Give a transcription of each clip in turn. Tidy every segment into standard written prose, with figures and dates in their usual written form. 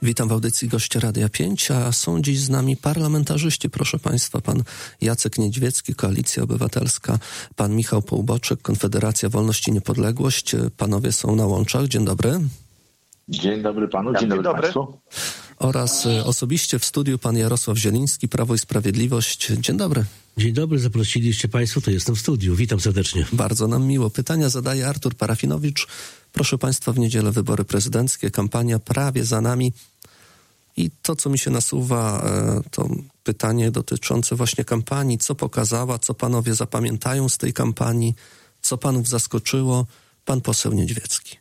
Witam w audycji gościa Radia 5, a są dziś z nami parlamentarzyści, proszę Państwa, pan Jacek Niedźwiecki, Koalicja Obywatelska, pan Michał Połboczek, Konfederacja Wolność i Niepodległość. Panowie są na łączach. Dzień dobry. Dzień dobry panu, dzień dobry państwu. Oraz osobiście w studiu pan Jarosław Zieliński, Prawo i Sprawiedliwość. Dzień dobry. Dzień dobry, zaprosiliście Państwo, to jestem w studiu. Witam serdecznie. Bardzo nam miło. Pytania zadaje Artur Parafinowicz. Proszę Państwa, w niedzielę wybory prezydenckie, kampania prawie za nami. I to, co mi się nasuwa, to pytanie dotyczące właśnie kampanii. Co pokazała, co panowie zapamiętają z tej kampanii, co panów zaskoczyło? Pan poseł Niedźwiecki.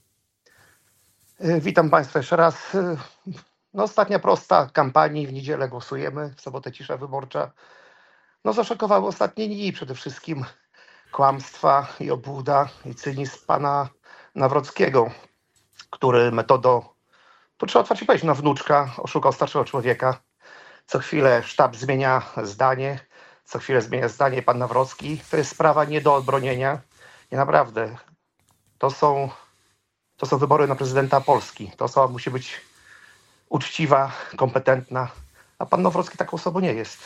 Witam Państwa jeszcze raz. Ostatnia prosta kampanii. W niedzielę głosujemy, w sobotę cisza wyborcza. Zaszokowały ostatnie dni przede wszystkim kłamstwa i obłuda i cynizm pana Nawrockiego, który metodą, to trzeba otwarcie powiedzieć, na wnuczka oszukał starszego człowieka. Co chwilę sztab zmienia zdanie, co chwilę zmienia zdanie pan Nawrocki. To jest sprawa nie do odbronienia. Nie, naprawdę. To są wybory na prezydenta Polski. Ta osoba musi być uczciwa, kompetentna, a pan Nawrocki taką osobą nie jest.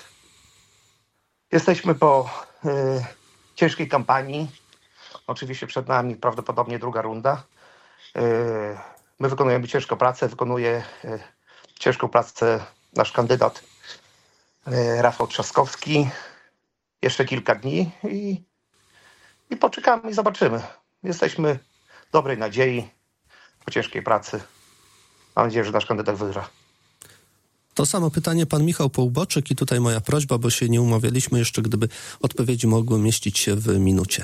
Jesteśmy po ciężkiej kampanii. Oczywiście przed nami prawdopodobnie druga runda. My wykonujemy ciężką pracę, wykonuje ciężką pracę nasz kandydat Rafał Trzaskowski. Jeszcze kilka dni i poczekamy i zobaczymy. Jesteśmy dobrej nadziei po ciężkiej pracy. Mam nadzieję, że nasz kandydat wygra. To samo pytanie pan Michał Połboczek i tutaj moja prośba, bo się nie umawialiśmy jeszcze, gdyby odpowiedzi mogły mieścić się w minucie.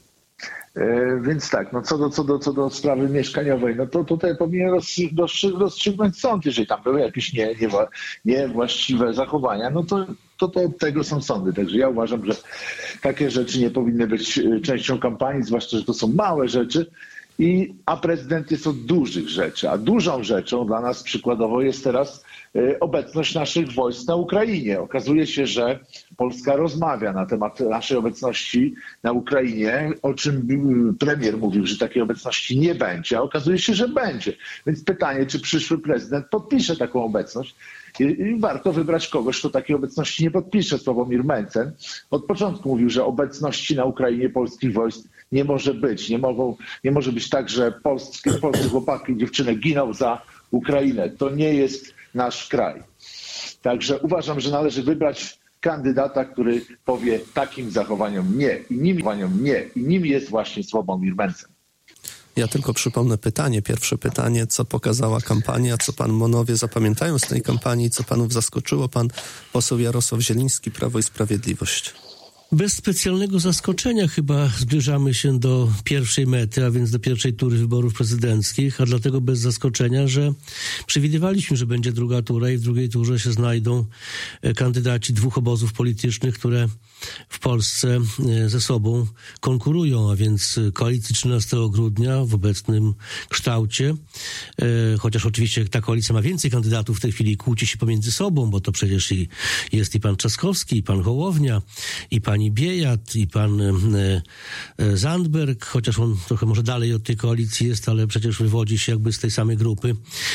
Więc tak, co do sprawy mieszkaniowej, to tutaj powinien rozstrzygnąć sąd, jeżeli tam były jakieś niewłaściwe zachowania, to od tego są sądy. Także ja uważam, że takie rzeczy nie powinny być częścią kampanii, zwłaszcza, że to są małe rzeczy, a prezydent jest od dużych rzeczy. A dużą rzeczą dla nas przykładowo jest teraz obecność naszych wojsk na Ukrainie. Okazuje się, że Polska rozmawia na temat naszej obecności na Ukrainie, o czym premier mówił, że takiej obecności nie będzie, a okazuje się, że będzie. Więc pytanie, czy przyszły prezydent podpisze taką obecność? I warto wybrać kogoś, kto takiej obecności nie podpisze. Sławomir Mencen od początku mówił, że obecności na Ukrainie polskich wojsk nie może być. Nie może być tak, że polscy chłopaki i dziewczyny giną za Ukrainę. To nie jest nasz kraj. Także uważam, że należy wybrać kandydata, który powie takim zachowaniom nie. I nim jest właśnie Sławomir Mencen. Ja tylko przypomnę pierwsze pytanie, co pokazała kampania, co panowie zapamiętają z tej kampanii, co panów zaskoczyło. Pan poseł Jarosław Zieliński, Prawo i Sprawiedliwość. Bez specjalnego zaskoczenia chyba zbliżamy się do pierwszej mety, a więc do pierwszej tury wyborów prezydenckich, a dlatego bez zaskoczenia, że przewidywaliśmy, że będzie druga tura i w drugiej turze się znajdą kandydaci dwóch obozów politycznych, które w Polsce ze sobą konkurują, a więc koalicji 13 grudnia w obecnym kształcie, chociaż oczywiście ta koalicja ma więcej kandydatów w tej chwili, kłóci się pomiędzy sobą, bo to przecież jest i pan Trzaskowski, i pan Hołownia, i pani Biejat, i pan Zandberg, chociaż on trochę może dalej od tej koalicji jest, ale przecież wywodzi się jakby z tej samej grupy.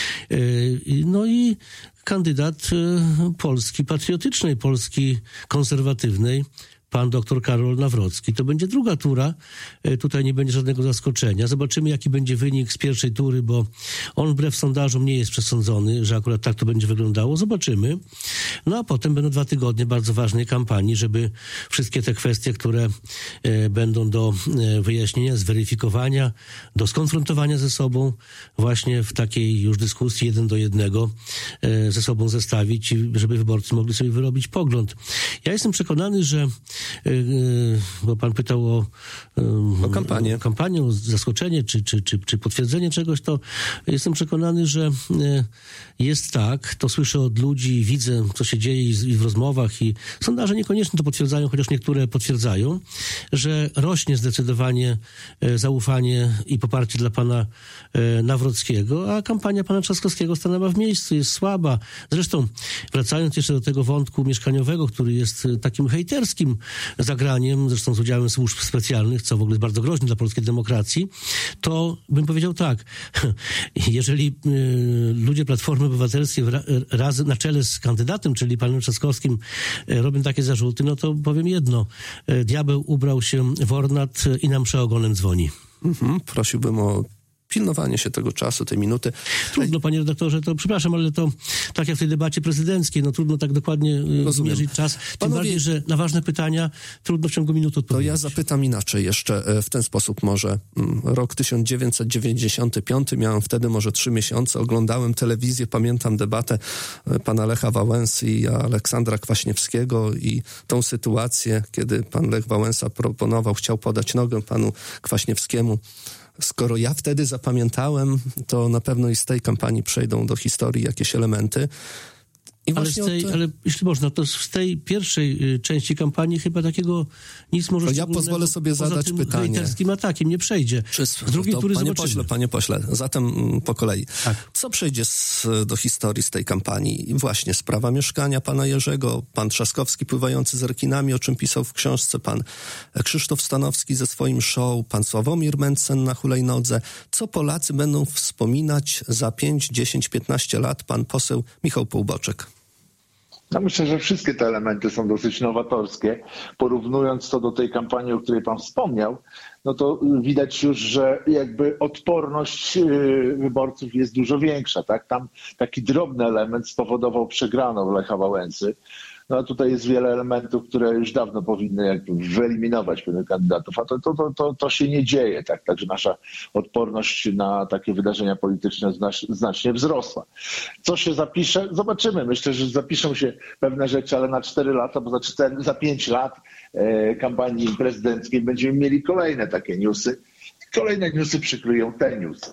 No i kandydat Polski patriotycznej, Polski konserwatywnej, pan doktor Karol Nawrocki. To będzie druga tura. Tutaj nie będzie żadnego zaskoczenia. Zobaczymy, jaki będzie wynik z pierwszej tury, bo on wbrew sondażom nie jest przesądzony, że akurat tak to będzie wyglądało. Zobaczymy. No a potem będą 2 tygodnie bardzo ważnej kampanii, żeby wszystkie te kwestie, które będą do wyjaśnienia, zweryfikowania, do skonfrontowania ze sobą, właśnie w takiej już dyskusji 1 do 1 ze sobą zestawić, żeby wyborcy mogli sobie wyrobić pogląd. Ja jestem przekonany, że bo pan pytał o kampanię, o zaskoczenie czy potwierdzenie czegoś, to jestem przekonany, że jest tak, to słyszę od ludzi, widzę, co się dzieje i w rozmowach i sondaże niekoniecznie to potwierdzają, chociaż niektóre potwierdzają, że rośnie zdecydowanie zaufanie i poparcie dla pana Nawrockiego, a kampania pana Trzaskowskiego stanęła w miejscu, jest słaba. Zresztą, wracając jeszcze do tego wątku mieszkaniowego, który jest takim hejterskim zagraniem, zresztą z udziałem służb specjalnych, co w ogóle jest bardzo groźne dla polskiej demokracji, to bym powiedział tak, jeżeli ludzie Platformy Obywatelskiej razem na czele z kandydatem, czyli panem Trzaskowskim, robią takie zarzuty, no to powiem jedno, diabeł ubrał się w ornat i nam przeogonem dzwoni. Prosiłbym o pilnowanie się tego czasu, tej minuty. Trudno, panie redaktorze, to przepraszam, ale to tak jak w tej debacie prezydenckiej, no trudno tak dokładnie zmierzyć czas. Tym bardziej, że na ważne pytania trudno w ciągu minuty odpowiedzieć. To ja zapytam inaczej jeszcze w ten sposób może. Rok 1995, miałem wtedy może 3 miesiące, oglądałem telewizję, pamiętam debatę pana Lecha Wałęsy i Aleksandra Kwaśniewskiego i tą sytuację, kiedy pan Lech Wałęsa chciał podać nogę panu Kwaśniewskiemu. Skoro ja wtedy zapamiętałem, to na pewno i z tej kampanii przejdą do historii jakieś elementy. Ale jeśli można, to z tej pierwszej części kampanii chyba takiego nic może ja pozwolę sobie zadać pytanie. Hejterskim atakiem nie przejdzie. Z drugiej tury zobaczymy. Panie pośle, zatem po kolei. Tak. Co przejdzie do historii z tej kampanii? Właśnie sprawa mieszkania pana Jerzego, pan Trzaskowski pływający z rekinami, o czym pisał w książce, pan Krzysztof Stanowski ze swoim show, pan Sławomir Mencen na hulajnodze. Co Polacy będą wspominać za 5, 10, 15 lat? Pan poseł Michał Połboczek. Ja myślę, że wszystkie te elementy są dosyć nowatorskie. Porównując to do tej kampanii, o której pan wspomniał, no to widać już, że jakby odporność wyborców jest dużo większa. Tak? Tam taki drobny element spowodował przegraną Lecha Wałęsy. No a tutaj jest wiele elementów, które już dawno powinny jakby wyeliminować pewnych kandydatów, a to się nie dzieje. Tak? Także nasza odporność na takie wydarzenia polityczne znacznie wzrosła. Co się zapisze? Zobaczymy. Myślę, że zapiszą się pewne rzeczy, ale na 4 lata, bo za 5 lat kampanii prezydenckiej będziemy mieli kolejne takie newsy. Kolejne newsy przykryją te newsy.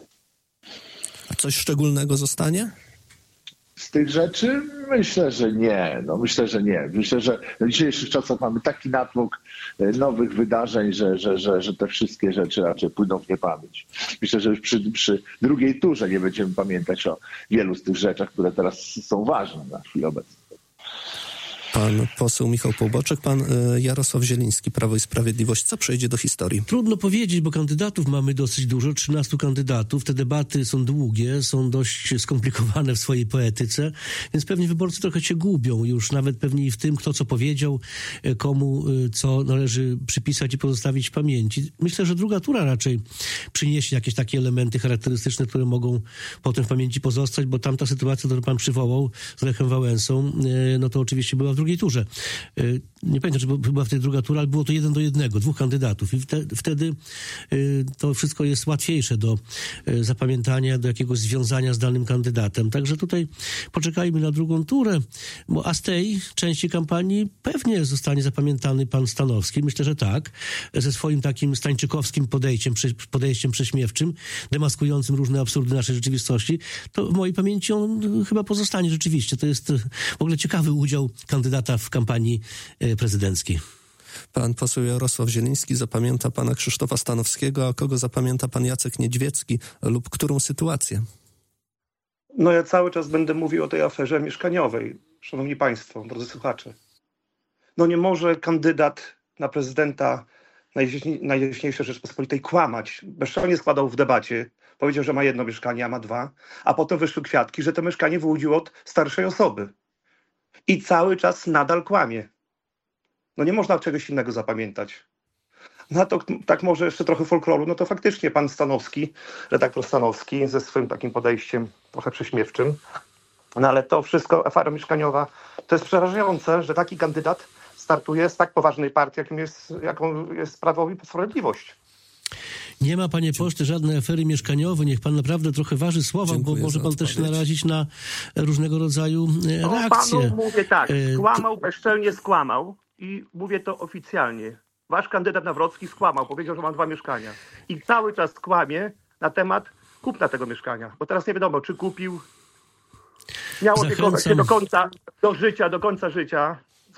A coś szczególnego zostanie? Z tych rzeczy? Myślę, że nie. Myślę, że w dzisiejszych czasach mamy taki natłok nowych wydarzeń, że te wszystkie rzeczy raczej pójdą w niepamięć. Myślę, że już przy drugiej turze nie będziemy pamiętać o wielu z tych rzeczach, które teraz są ważne na chwilę obecną. Pan poseł Michał Połboczek, pan Jarosław Zieliński, Prawo i Sprawiedliwość. Co przejdzie do historii? Trudno powiedzieć, bo kandydatów mamy dosyć dużo, 13 kandydatów. Te debaty są długie, są dość skomplikowane w swojej poetyce, więc pewnie wyborcy trochę się gubią już nawet pewnie i w tym, kto co powiedział, komu co należy przypisać i pozostawić w pamięci. Myślę, że druga tura raczej przyniesie jakieś takie elementy charakterystyczne, które mogą potem w pamięci pozostać, bo tamta sytuacja, którą pan przywołał z Lechem Wałęsą, no to oczywiście była w drugiej turze. Nie pamiętam, czy była wtedy druga tura, ale było to 1-1, 2 kandydatów i wtedy to wszystko jest łatwiejsze do zapamiętania, do jakiegoś związania z danym kandydatem. Także tutaj poczekajmy na drugą turę, a z tej części kampanii pewnie zostanie zapamiętany pan Stanowski. Myślę, że tak. Ze swoim takim stańczykowskim podejściem prześmiewczym, demaskującym różne absurdy naszej rzeczywistości, to w mojej pamięci on chyba pozostanie rzeczywiście. To jest w ogóle ciekawy udział kandydata w kampanii prezydenckiej. Pan poseł Jarosław Zieliński zapamięta pana Krzysztofa Stanowskiego, a kogo zapamięta pan Jacek Niedźwiecki lub którą sytuację? No ja cały czas będę mówił o tej aferze mieszkaniowej. Szanowni Państwo, drodzy słuchacze. No nie może kandydat na prezydenta Najjaśniejszej Rzeczpospolitej kłamać. Bezczelnie składał w debacie. Powiedział, że ma 1 mieszkanie, a ma 2. A potem wyszły kwiatki, że to mieszkanie wyłudził od starszej osoby. I cały czas nadal kłamie. No nie można czegoś innego zapamiętać. No to tak może jeszcze trochę folkloru, no to faktycznie pan Stanowski, redaktor Stanowski ze swoim takim podejściem trochę prześmiewczym. No ale to wszystko, afera mieszkaniowa, to jest przerażające, że taki kandydat startuje z tak poważnej partii, jaką jest Prawo i Sprawiedliwość. Nie ma, panie pośle, żadnej afery mieszkaniowej. Niech pan naprawdę trochę waży słowa, Dziękuję, bo może pan odpowiedź. też narazić na różnego rodzaju reakcje. Panu mówię tak, skłamał, bezczelnie skłamał i mówię to oficjalnie. Wasz kandydat Nawrocki skłamał, powiedział, że ma 2 mieszkania. I cały czas kłamie na temat kupna tego mieszkania. Bo teraz nie wiadomo, czy kupił. Miał opiekować się do końca życia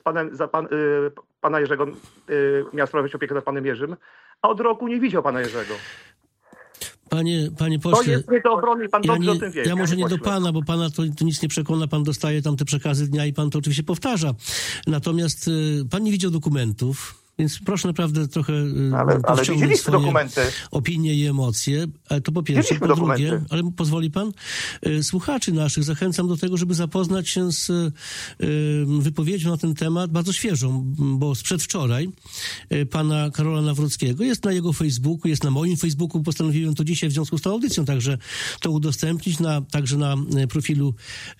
pana Jerzego, miał sprawować opiekę nad panem Jerzym, a od roku nie widział pana Jerzego. Panie To pośle, jest nie do obrony i pan dobrze o tym wie. ja może nie do pośle. pana, bo pana to nic nie przekona, pan dostaje tam te przekazy dnia i pan to oczywiście powtarza. Natomiast pan nie widział dokumentów, więc proszę naprawdę trochę Ale powściągnąć widzieliśmy swoje dokumenty. opinie i emocje. To po pierwsze. Widzieliśmy Po drugie, dokumenty. ale pozwoli pan, słuchaczy naszych zachęcam do tego, żeby zapoznać się z wypowiedzią na ten temat, bardzo świeżą, bo sprzed wczoraj pana Karola Nawrockiego. Jest na jego Facebooku, jest na moim Facebooku. Postanowiłem to dzisiaj w związku z tą audycją także to udostępnić, także na profilu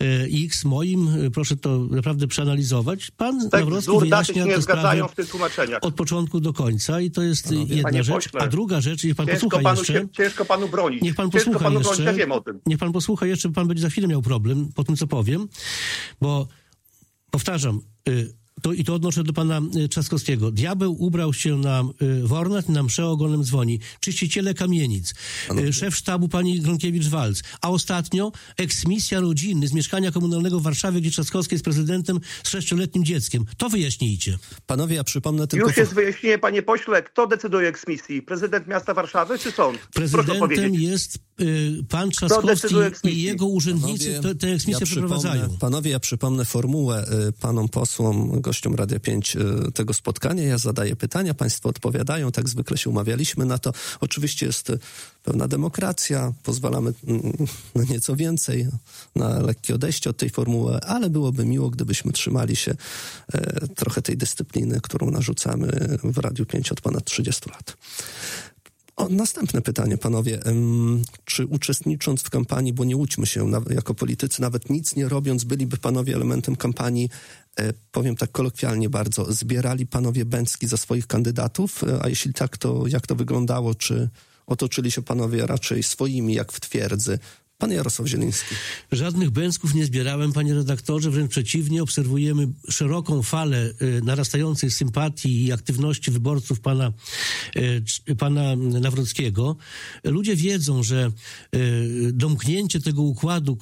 X moim. Proszę to naprawdę przeanalizować. Pan Nawrocki wyjaśnia tę sprawę w tych tłumaczeniach. od początku do końca i to jest jedna Panie rzecz. pośle, A druga rzecz, niech pan posłucha jeszcze. Ciężko panu bronić. Niech pan Ciężko posłucha panu jeszcze. bronić, ja wiem o tym. Niech pan posłucha jeszcze, bo pan będzie za chwilę miał problem po tym, co powiem, bo powtarzam, to odnoszę do pana Trzaskowskiego. Diabeł ubrał się w ornat i na mszę ogonem dzwoni. Czyściciele kamienic. Szef sztabu pani Gronkiewicz-Waltz. A ostatnio eksmisja rodziny z mieszkania komunalnego w Warszawie, gdzie Trzaskowski jest prezydentem z 6-letnim dzieckiem. To wyjaśnijcie. Panowie, ja przypomnę tylko... Już jest wyjaśnienie, panie pośle, kto decyduje o eksmisji? Prezydent miasta Warszawy czy sąd? Prezydentem jest pan Trzaskowski i jego urzędnicy tę eksmisję przeprowadzają. Panowie, ja przypomnę formułę panom posłom, gościom Radia 5 tego spotkania. Ja zadaję pytania, państwo odpowiadają, tak zwykle się umawialiśmy na to. Oczywiście jest pewna demokracja, pozwalamy na nieco więcej, na lekkie odejście od tej formuły, ale byłoby miło, gdybyśmy trzymali się trochę tej dyscypliny, którą narzucamy w Radiu 5 od ponad 30 lat. Następne pytanie, panowie. Czy uczestnicząc w kampanii, bo nie łudźmy się, jako politycy, nawet nic nie robiąc, byliby panowie elementem kampanii, powiem tak kolokwialnie bardzo, zbierali panowie bęcki za swoich kandydatów? A jeśli tak, to jak to wyglądało? Czy otoczyli się panowie raczej swoimi, jak w twierdzy? Pan Jarosław Zieliński. Żadnych bęcków nie zbierałem, panie redaktorze, wręcz przeciwnie, obserwujemy szeroką falę narastającej sympatii i aktywności wyborców pana Nawrockiego. Ludzie wiedzą, że domknięcie tego układu,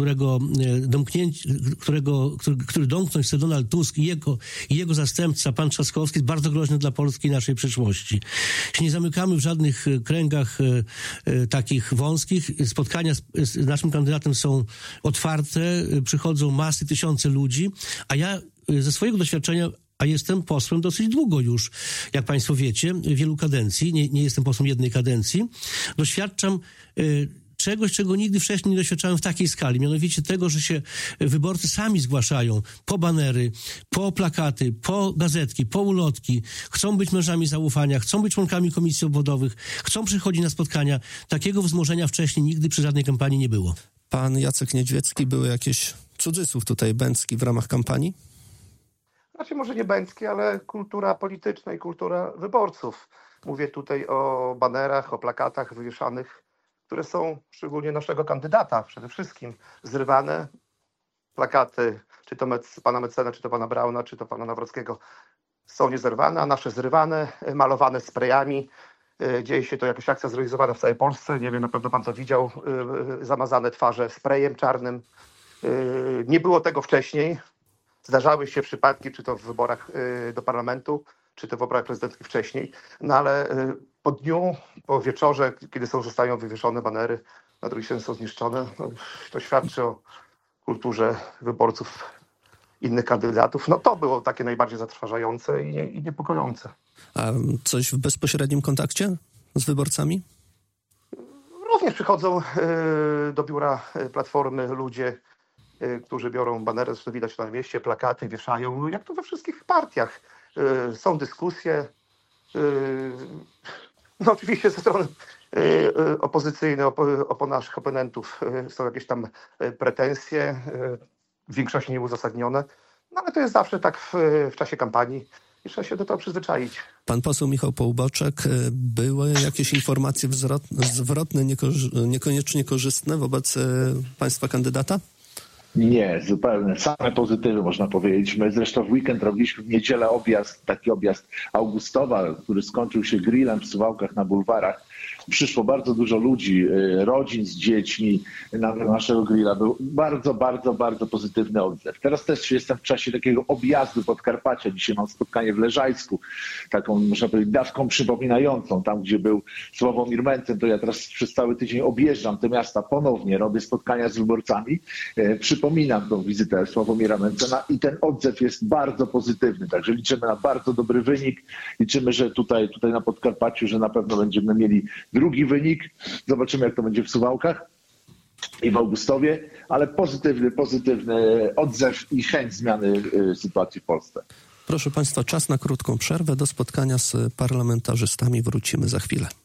który domknąć chce Donald Tusk i jego zastępca, pan Trzaskowski, jest bardzo groźny dla Polski i naszej przyszłości. Się nie zamykamy w żadnych kręgach takich wąskich. Spotkania z naszym kandydatem są otwarte, przychodzą masy, tysiące ludzi, a ja ze swojego doświadczenia, a jestem posłem dosyć długo już, jak państwo wiecie, wielu kadencji, nie jestem posłem jednej kadencji, doświadczam czegoś, czego nigdy wcześniej nie doświadczałem w takiej skali, mianowicie tego, że się wyborcy sami zgłaszają po banery, po plakaty, po gazetki, po ulotki, chcą być mężami zaufania, chcą być członkami komisji obwodowych, chcą przychodzić na spotkania. Takiego wzmożenia wcześniej nigdy przy żadnej kampanii nie było. Pan Jacek Niedźwiecki, były jakieś cudzysłów tutaj bęcki w ramach kampanii? Znaczy może nie bęcki, ale kultura polityczna i kultura wyborców. Mówię tutaj o banerach, o plakatach wywieszanych, które są szczególnie naszego kandydata przede wszystkim zrywane. Plakaty, czy to pana Metzena, czy to pana Brauna, czy to pana Nawrockiego są niezerwane, a nasze zrywane, malowane sprayami. Dzieje się to jakaś akcja zrealizowana w całej Polsce. Nie wiem, na pewno pan to widział. Zamazane twarze sprayem czarnym. Nie było tego wcześniej. Zdarzały się przypadki, czy to w wyborach do parlamentu, czy to w wyborach prezydenckich wcześniej. No ale po dniu, po wieczorze, kiedy zostają wywieszone banery, na drugiej stronie są zniszczone, no, to świadczy o kulturze wyborców innych kandydatów. No to było takie najbardziej zatrważające i niepokojące. A coś w bezpośrednim kontakcie z wyborcami? Również przychodzą do biura Platformy ludzie, którzy biorą banery, zresztą widać na mieście, plakaty, wieszają, jak to we wszystkich partiach. Są dyskusje. No oczywiście ze strony opozycyjnej, naszych oponentów są jakieś tam pretensje, w większości nieuzasadnione, no ale to jest zawsze tak w czasie kampanii i trzeba się do tego przyzwyczaić. Pan poseł Michał Połuboczek, były jakieś informacje zwrotne, niekoniecznie korzystne wobec państwa kandydata? Nie, zupełnie. Same pozytywy, można powiedzieć. My zresztą w weekend robiliśmy w niedzielę taki objazd Augustowa, który skończył się grillem w Suwałkach na bulwarach. Przyszło bardzo dużo ludzi, rodzin z dziećmi na naszego grilla. Był bardzo, bardzo, bardzo pozytywny odzew. Teraz też jestem w czasie takiego objazdu Podkarpacia. Dzisiaj mam spotkanie w Leżajsku, taką, można powiedzieć, dawką przypominającą. Tam, gdzie był Sławomir Mencen, to ja teraz przez cały tydzień objeżdżam te miasta ponownie, robię spotkania z wyborcami. Przypominam tą wizytę Sławomira Mencena i ten odzew jest bardzo pozytywny. Także liczymy na bardzo dobry wynik. Liczymy, że tutaj na Podkarpaciu, że na pewno będziemy mieli drugi wynik. Zobaczymy, jak to będzie w Suwałkach i w Augustowie, ale pozytywny odzew i chęć zmiany sytuacji w Polsce. Proszę Państwa, czas na krótką przerwę. Do spotkania z parlamentarzystami wrócimy za chwilę.